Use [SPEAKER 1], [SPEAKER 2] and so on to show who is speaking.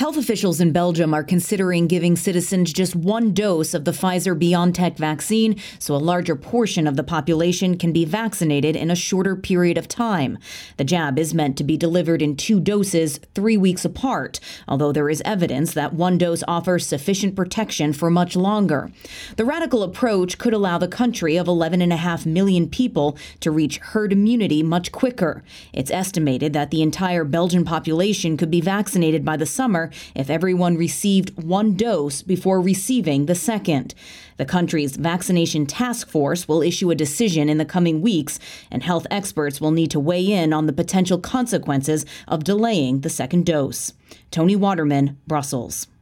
[SPEAKER 1] Health officials in Belgium are considering giving citizens just one dose of the Pfizer-BioNTech vaccine so a larger portion of the population can be vaccinated in a shorter period of time. The jab is meant to be delivered in 2 doses 3 weeks apart, although there is evidence that one dose offers sufficient protection for much longer. The radical approach could allow the country of 11.5 million people to reach herd immunity much quicker. It's estimated that the entire Belgian population could be vaccinated by the summer if everyone received one dose before receiving the second. The country's vaccination task force will issue a decision in the coming weeks, and health experts will need to weigh in on the potential consequences of delaying the second dose. Tony Waterman, Brussels.